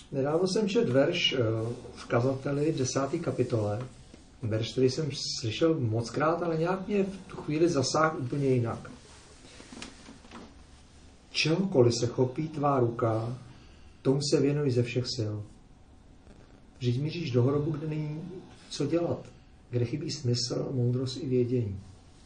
Nedávno jsem četl verš v Kazateli v 10. kapitole. Verš, který jsem slyšel mockrát, ale nějak mě v tu chvíli zasáhl úplně jinak. Čehokoliv se chopí tvá ruka, tomu se věnuj ze všech sil. Vždyť míříš do hrobu, kde není co dělat, kde chybí smysl, moudrost i vědění.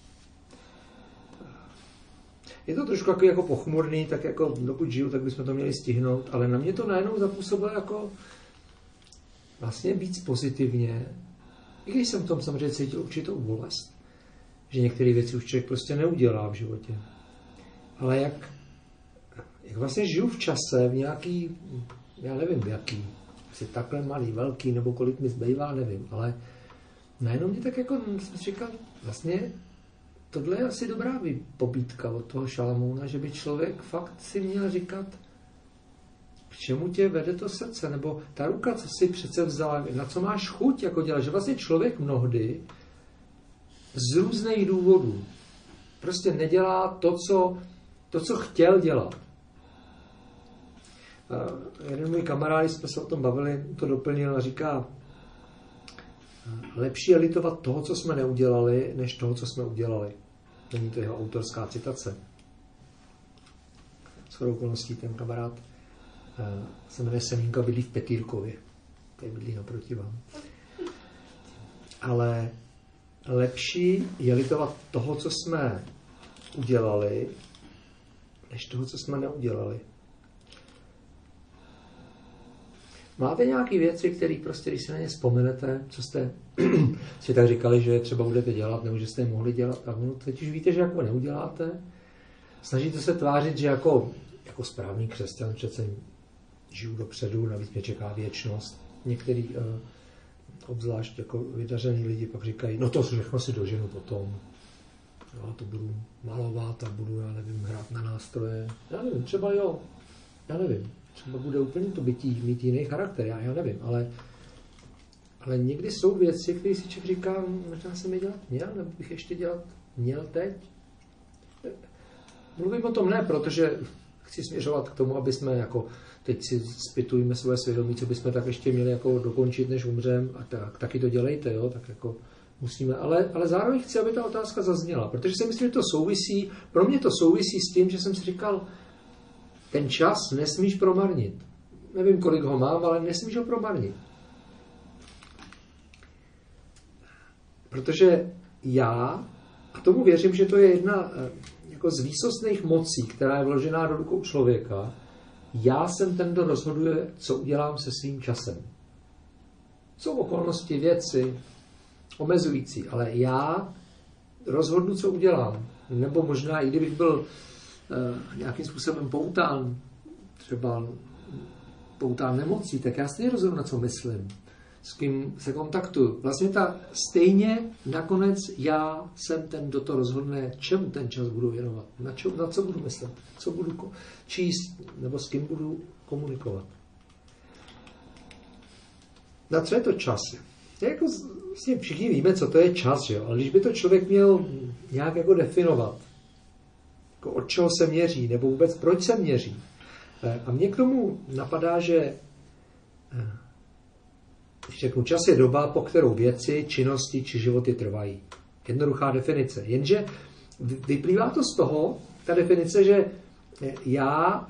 Je to trošku jako pochmurný, tak jako dokud žiju, tak bychom to měli stihnout, ale na mě to najednou zapůsobilo jako vlastně víc pozitivně, i když jsem v tom samozřejmě cítil určitou bolest, že některé věci už člověk prostě neudělá v životě. Ale jak vlastně žiju v čase, v nějaký, já nevím jaký, asi takhle malý, velký, nebo kolik mi zbývá, nevím, ale najednou mě tak jako jsem si říkal, vlastně tohle je asi dobrá pobídka od toho Šalamouna, že by člověk fakt si měl říkat, k čemu tě vede to srdce, nebo ta ruka, co si přece vzala, na co máš chuť jako dělat, že vlastně člověk mnohdy z různých důvodů prostě nedělá to, co chtěl dělat. Jeden můj kamarád, jsme se o tom bavili, to doplnil a říká, lepší je litovat toho, co jsme neudělali, než toho, co jsme udělali. Není to jeho autorská citace. Shodou okolností ten kamarád se jmenuje Semínka, bydlí v Petýrkově. Tady bydlí naproti vám. Ale lepší je litovat toho, co jsme udělali, než toho, co jsme neudělali. Máte nějaké věci, které prostě, když si na ně vzpomenete, co jste si tak říkali, že třeba budete dělat, nebo že jste je mohli dělat, a teď už víte, že jako neuděláte, snažíte se tvářit, že jako správný křesťan přece žiju dopředu, navíc mě čeká věčnost. Některý obzvlášť jako vydařený lidi pak říkají, no to všechno si doženu potom. Já to budu malovat a budu, já nevím, hrát na nástroje. Já nevím, třeba jo, já nevím. Třeba bude úplně to bytí, mít jiný charakter, já nevím, ale někdy jsou věci, které si člověk říká, možná jsem je dělat měl, nebo bych ještě dělat měl teď. Mluvím o tom ne, protože chci směřovat k tomu, aby jsme jako, teď si zpytujeme své svědomí, co bychom tak ještě měli jako dokončit, než umřem, a taky to dělejte, jo, tak jako musíme, ale zároveň chci, aby ta otázka zazněla, protože si myslím, že to souvisí, pro mě to souvisí s tím, že jsem si říkal, ten čas nesmíš promarnit. Nevím, kolik ho mám, ale nesmíš ho promarnit. Protože já, a tomu věřím, že to je jedna jako z výsostných mocí, která je vložená do rukou člověka, já jsem ten, kdo rozhoduje, co udělám se svým časem. Jsou okolnosti, věci omezující, ale já rozhodnu, co udělám. Nebo možná, i kdybych byl nějakým způsobem poután, třeba poután nemocí, tak já stejně rozhodnu, na co myslím, s kým se kontaktuju. Vlastně stejně nakonec já jsem ten, kdo to rozhodne, čemu ten čas budu věnovat, na co budu myslet, co budu číst, nebo s kým budu komunikovat. Na co je to čas? Jako vlastně všichni víme, co to je čas, že jo? Ale když by to člověk měl nějak jako definovat, od čeho se měří, nebo vůbec proč se měří. A mně k tomu napadá, že když řeknu, čas je doba, po kterou věci, činnosti či životy trvají. Jednoduchá definice. Jenže vyplývá to z toho, ta definice, že já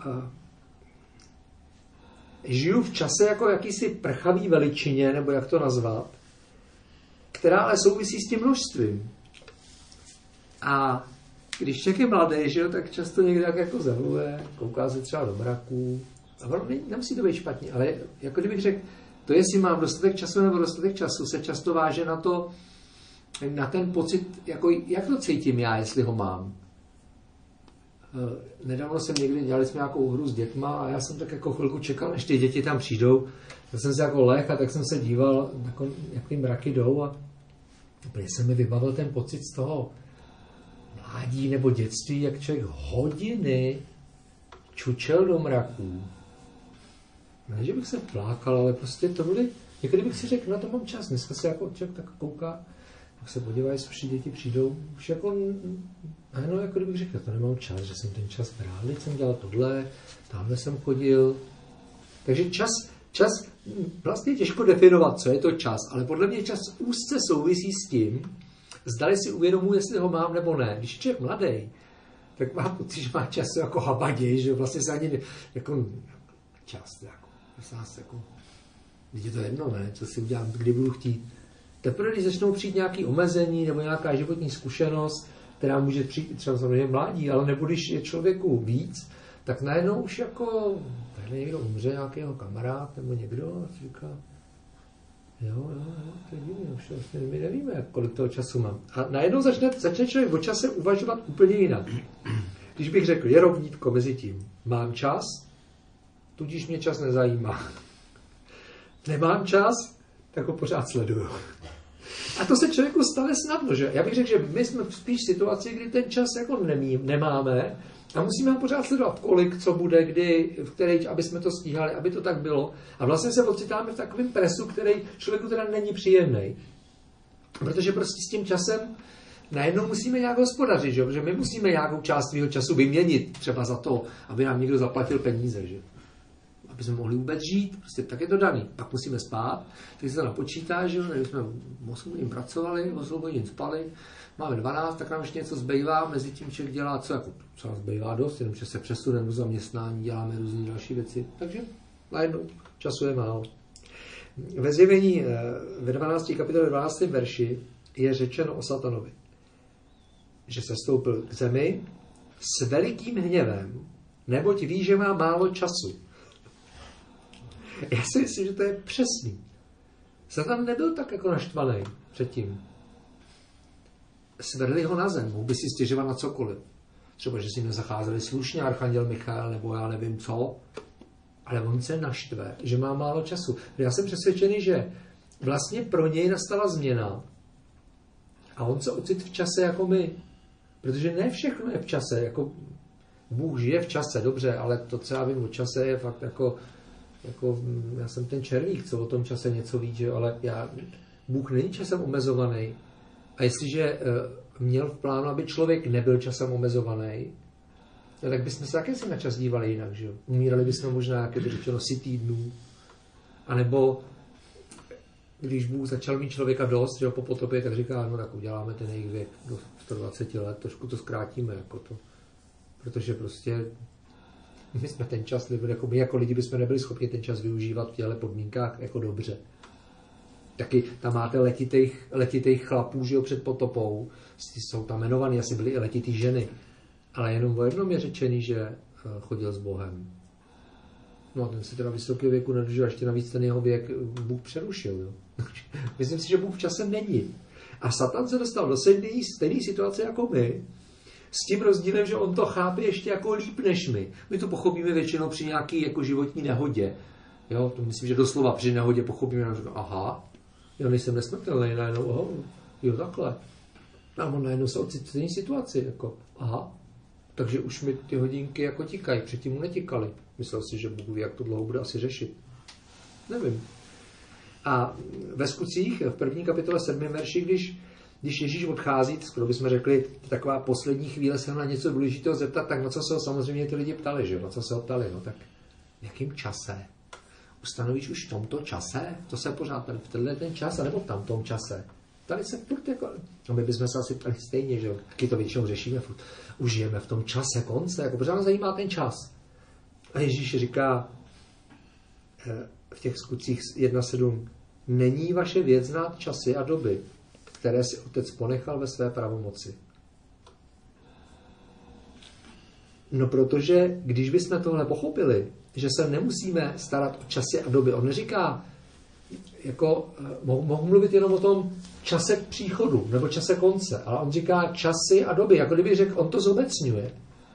žiju v čase jako jakýsi prchavý veličině, nebo jak to nazvat, která ale souvisí s tím množstvím. A když člověk je mladý, že jo, tak často někde jako zavuje, kouká se třeba do mraků. A nemusí to být špatně, ale jako kdybych řekl, to jestli mám dostatek času nebo dostatek času, se často váže na ten pocit, jako, jak to cítím já, jestli ho mám. Nedávno dělali jsme nějakou hru s dětma a já jsem tak jako chvilku čekal, než ty děti tam přijdou. Tak jsem se jako leh a tak jsem se díval, jak ty mraky jdou a úplně se mi vybavil ten pocit z toho mládí nebo dětství, jak člověk hodiny čučel do mraků. Ne, že bych se plákal, ale prostě to byly, někdy bych si řekl, na to mám čas, dneska se jako člověk tak kouká, tak se podívá, jestli všichni děti přijdou, už jako, no, jako kdybych řekl, to nemám čas, že jsem ten čas bral, teď jsem dělal tohle, tamhle jsem chodil. Takže čas čas vlastně těžko definovat, co je to čas, ale podle mě čas úzce souvisí s tím, zdali si uvědomuji, jestli ho mám nebo ne. Když je člověk mladý, tak má pocit, že má čas jako habaděj, že vlastně se ani jako čas, jako je to jedno, ne? Co si udělám, kdy budu chtít. Teprve, když začnou přijít nějaké omezení nebo nějaká životní zkušenost, která může přijít třeba samozřejmě mládí, ale nebo když je člověku víc, tak najednou už jako tady někdo umře, nějakého kamarád nebo někdo a říká, jo, to je divný, už vlastně my nevíme, kolik toho času mám. A najednou začne člověk o čase uvažovat úplně jinak. Když bych řekl, je rovnítko mezi tím, mám čas, tudíž mě čas nezajímá. Nemám čas, tak ho pořád sleduju. A to se člověku stane snadno, že? Já bych řekl, že my jsme spíš v situaci, kdy ten čas jako nemáme a musíme ho pořád sledovat, kolik, co bude, kdy, v který, aby jsme to stíhali, aby to tak bylo. A vlastně se ocitáme v takovém presu, který člověku teda není příjemný. Protože prostě s tím časem najednou musíme nějak hospodařit, že? Protože my musíme nějakou část svého času vyměnit třeba za to, aby nám někdo zaplatil peníze, že? Aby jsme mohli vůbec žít, prostě tak je to daný. Pak musíme spát, tak se to napočítá, že když jsme 8 hodin pracovali, 8 hodin spali, máme 12, tak nám ještě něco zbývá, mezi tím člověk dělá co nám zbývá dost, jenom že se přesuneme do zaměstnání, děláme různé další věci, takže najednou času je málo. Ve Zjevení ve 12. kapitole 12. verši je řečeno o Satanovi, že se stoupil k zemi s velikým hněvem, neboť ví, že má málo času. Já si myslím, že to je přesný. Satan nebyl tak jako naštvaný předtím. Svedli ho na zem, mohl by si stěžovat na cokoliv. Třeba, že si nezacházeli slušně archanděl Michael, nebo já nevím co. Ale on se naštve, že má málo času. Já jsem přesvědčený, že vlastně pro něj nastala změna a on se ocit v čase jako my. Protože ne všechno je v čase. Jako Bůh žije v čase, dobře, ale to, co já vím o čase, je fakt jako já jsem ten červík, co o tom čase něco ví, že? Ale Bůh není časem omezovaný. A jestliže měl v plánu, aby člověk nebyl časem omezovaný, tak bychom se také si na čas dívali jinak, že? Umírali bychom možná, jak je řečeno, 10 týdnů. A nebo když Bůh začal mít člověka dost, že po potopě, tak říká, no tak uděláme ten jejich věk do 120 let, trošku to zkrátíme, jako to. Protože prostě my jsme ten čas nebyli, jako my jako lidi bychom nebyli schopni ten čas využívat v těchto podmínkách jako dobře. Taky tam máte letitých chlapů, že jo, před potopou. Jsou tam jmenovaný, asi byly i letitý ženy. Ale jenom o jednom je řečený, že chodil s Bohem. No a ten se teda vysokého věku nedožil, ještě navíc ten jeho věk Bůh přerušil. Jo. Myslím si, že Bůh v čase není. A Satan se dostal do stejné situace jako my, s tím rozdílem, že on to chápe ještě jako líp než my. My to pochopíme většinou při nějaké jako životní nehodě. Jo, to myslím, že doslova při nehodě pochopíme, že aha, já nejsem nesmrtelný, najednou, jo, takhle. A on najednou se ocitl v stejné situaci, jako, aha, takže už mi ty hodinky jako tikají, předtím mu netikaly. Myslel si, že Bůh ví, jak to dlouho bude asi řešit. Nevím. A ve Skutcích, v 1. kapitole 7. verši, když Ježíš odchází, skoro bychom řekli, taková poslední chvíle se na něco důležitého zeptat, tak na co se ho samozřejmě ty lidi ptali, že? Na co se ho ptali? No tak v jakém čase? Ustanovíš už v tomto čase? To se pořád tady v tenhle ten čas, anebo v tamtom čase? Tady se furt jako... No my bychom se asi ptali stejně, že jo? Taky to většinou řešíme furt. Už žijeme v tom čase konce, jako pořád nás zajímá ten čas. A Ježíš říká v těch Skutcích 1.7, není vaše věc znát časy a doby, které si Otec ponechal ve své pravomoci. No protože, když bychom tohle pochopili, že se nemusíme starat o časy a doby, on neříká, jako, mohu mluvit jenom o tom čase příchodu, nebo čase konce, ale on říká časy a doby, jako kdyby řekl, on to zobecňuje.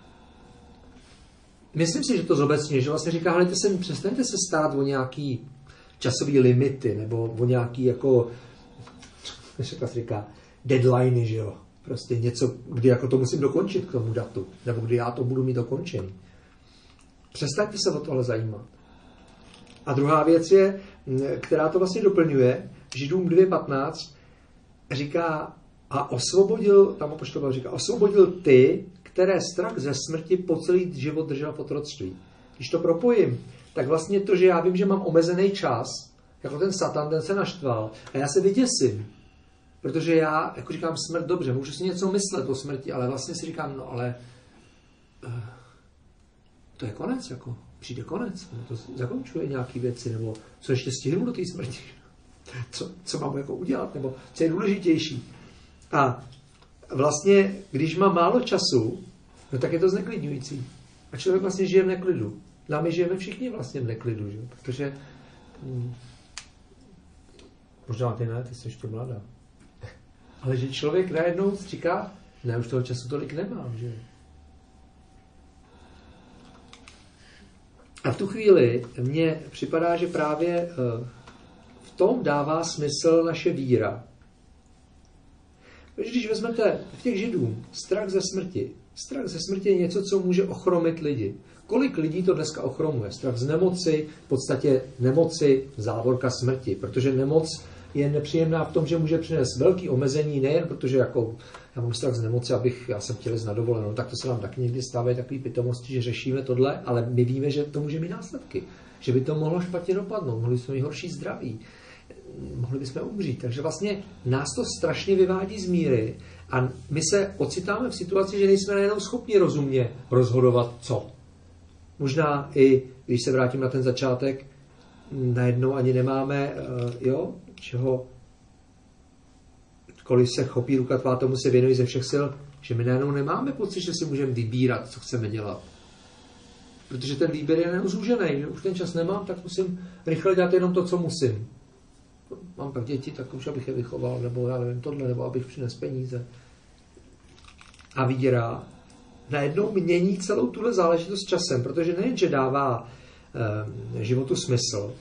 Myslím si, že to zobecňuje, že vlastně říká, hledajte se, přestaňte se starat o nějaký časový limity, nebo o nějaký jako říká deadliny, že jo. Prostě něco, kdy jako to musím dokončit k tomu datu, nebo kdy já to budu mít dokončený. Přestaňte se o tohle zajímat. A druhá věc je, která to vlastně doplňuje, Židům 2.15 říká a osvobodil, tam apoštol říká, osvobodil ty, které strach ze smrti po celý život držel v otroctví. Když to propojím, tak vlastně to, že já vím, že mám omezený čas, jako ten Satan, ten se naštval a já se vyděsím. Protože já, jako říkám, smrt, dobře, můžu si něco myslet o smrti, ale vlastně si říkám, no ale to je konec, jako přijde konec, to zakončuje nějaké věci, nebo co ještě stihnu do té smrti, co mám jako udělat, nebo co je důležitější. A vlastně, když mám málo času, no tak je to zneklidňující. A člověk vlastně žije v neklidu. A my žijeme všichni vlastně v neklidu, že? Protože možná ty ne, ty jsi ještě mladá. Ale že člověk najednou říká, ne, už toho času tolik nemám, že? A v tu chvíli mně připadá, že právě v tom dává smysl naše víra. Když vezmete v těch Židů strach ze smrti. Strach ze smrti je něco, co může ochromit lidi. Kolik lidí to dneska ochromuje? Strach z nemoci, v podstatě nemoci, závorka smrti. Protože nemoc je nepříjemná v tom, že může přinést velké omezení, nejen protože jako já mám strach z nemoci, já jsem chtěl jít na dovolenou, tak to se nám taky někdy stávají takový pitomosti, že řešíme tohle, ale my víme, že to může mít následky. Že by to mohlo špatně dopadnout, mohli jsme mít horší zdraví, mohli bychom umřít. Takže vlastně nás to strašně vyvádí z míry a my se ocitáme v situaci, že nejsme najednou schopni rozumně rozhodovat co. Možná i, když se vrátím na ten začátek, najednou ani nemáme, čeho, kolik se chopí ruka tvá, tomu se věnují ze všech sil, že my najednou nemáme pocit, že si můžeme vybírat, co chceme dělat. Protože ten výběr je najednou zúžený, že už ten čas nemám, tak musím rychle dělat jenom to, co musím. Mám pak děti, tak už abych je vychoval, nebo já nevím tohle, nebo abych přinesl peníze. A víra najednou mění celou tuhle záležitost časem, protože nejen, že dává životu smysl,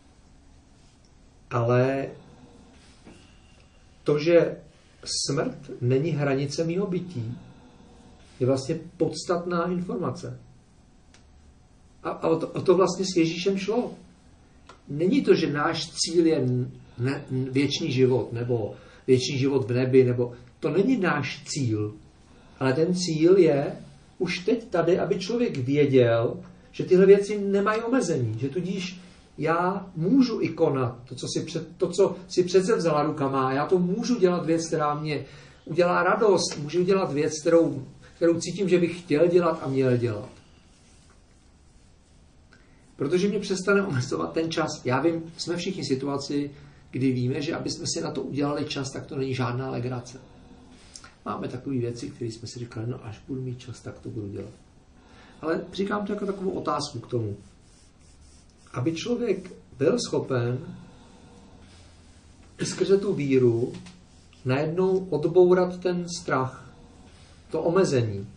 ale to, že smrt není hranice mýho bytí, je vlastně podstatná informace. A o to vlastně s Ježíšem šlo. Není to, že náš cíl je věčný život, nebo věčný život v nebi, nebo to není náš cíl. Ale ten cíl je už teď tady, aby člověk věděl, že tyhle věci nemají omezení, že tudíž já můžu i konat to, co si přece vzala rukama, já to můžu dělat věc, která mě udělá radost, můžu dělat věc, kterou cítím, že bych chtěl dělat a měl dělat. Protože mě přestane omezovat ten čas. Já vím, jsme všichni v situaci, kdy víme, že aby jsme si na to udělali čas, tak to není žádná legrace. Máme takové věci, které jsme si říkali, no až budu mít čas, tak to budu dělat. Ale říkám to jako takovou otázku k tomu. Aby člověk byl schopen skrze tu víru najednou odbourat ten strach, to omezení.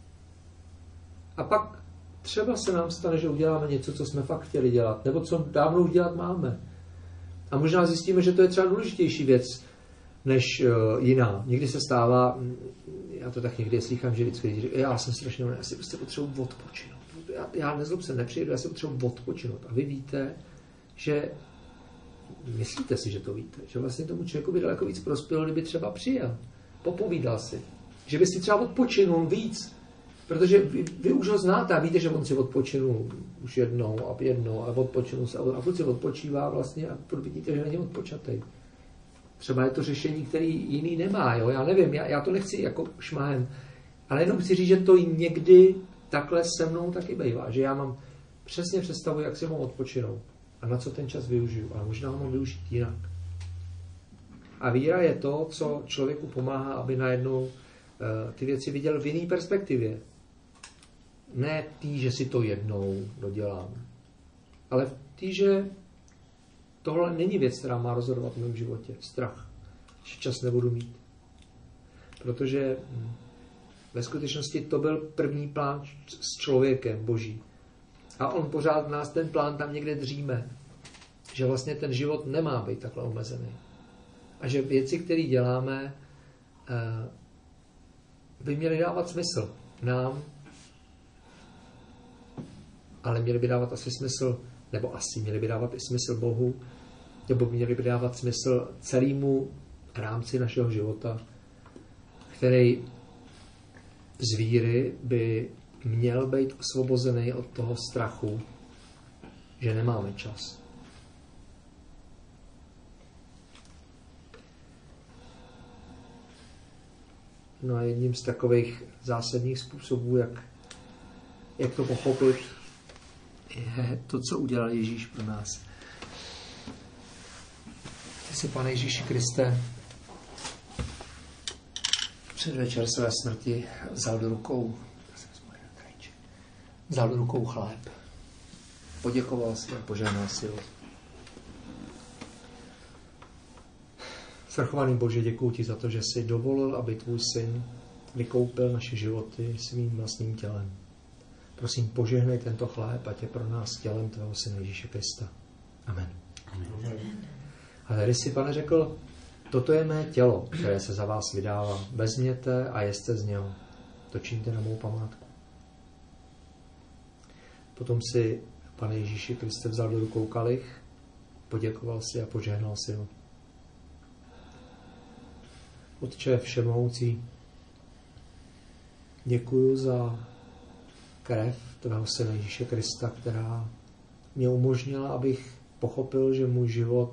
A pak třeba se nám stane, že uděláme něco, co jsme fakt chtěli dělat, nebo co dávno udělat máme. A možná zjistíme, že to je třeba důležitější věc, než jiná. Někdy se stává, já to tak někdy slychám, že vždycky lidi říkají, já jsem strašně, já si prostě potřebuji odpočinout. Já nezlob se, nepřijedu, já si potřebuji odpočinout. A vy víte, že myslíte si, že to víte, že vlastně tomu člověku by daleko víc prospělo, kdyby třeba přijel, popovídal si, že by si třeba odpočinul víc, protože vy už ho znáte a víte, že on si odpočinul už jednou a odpočinul se a furt si odpočívá vlastně a furt vidíte, že není odpočatej. Třeba je to řešení, který jiný nemá, jo? Já nevím, já to nechci jako šmahem, ale jenom chci říct, že to někdy takhle se mnou taky bývá, že já mám přesně představu, jak si mám odpočinout a na co ten čas využiju, ale možná ho mám využít jinak. A víra je to, co člověku pomáhá, aby najednou ty věci viděl v jiné perspektivě. Ne tý, že si to jednou dodělám, ale v tý, že tohle není věc, která má rozhodovat v mém životě. Strach, že čas nebudu mít. Protože ve skutečnosti to byl první plán s člověkem boží. A on pořád v nás ten plán tam někde dříme. Že vlastně ten život nemá být takhle omezený. A že věci, které děláme, by měly dávat smysl nám, ale měly by dávat asi smysl, nebo asi měly by dávat i smysl Bohu, nebo měly by dávat smysl celému rámci našeho života, který z víry by měl být osvobozený od toho strachu že nemáme čas. No a jedním z takových zásadních způsobů, jak to pochopit, je to, co udělal Ježíš pro nás. Ty si, Pane Ježíši Kriste, předvečer své smrti vzal do rukou chléb. Poděkoval si a požehnal si ho. Svrchovaný Bože, děkuji ti za to, že jsi dovolil, aby tvůj syn vykoupil naše životy svým vlastním tělem. Prosím, požehnej tento chléb, ať je pro nás tělem tvého syna Ježíše Krista. Amen. Amen. A tady si, Pane, řekl, toto je mé tělo, které se za vás vydává. Vezměte a jeste z něho. To čiňte na mou památku. Potom si, Pane Ježíši Kriste, vzal do rukou kalich, poděkoval si a požehnal si ho. Otče všemohoucí, děkuju za krev tvého syna Ježíše Krista, která mě umožnila, abych pochopil, že můj život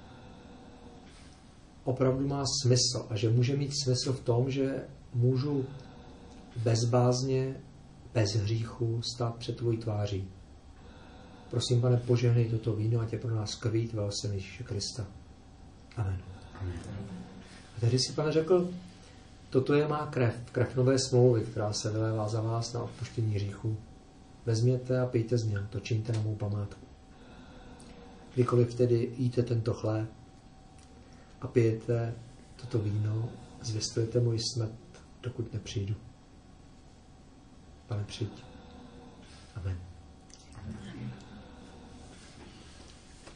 opravdu má smysl a že může mít smysl v tom, že můžu bezbázně, bez hříchu stát před tvojí tváří. Prosím, Pane, požehnej toto víno, ať je pro nás krví tvého syna Ježíše Krista. Amen. Amen. A tehdy si, Pane, řekl, toto je má krev nové smlouvy, která se vylévá za vás na odpuštění hříchů. Vezměte a pijte z něho, to čiňte na mou památku. Kdykoliv tedy jíte tento chléb a pijete toto víno, zvěstujete moji smrt, dokud nepřijdu. Pane, přijď. Amen.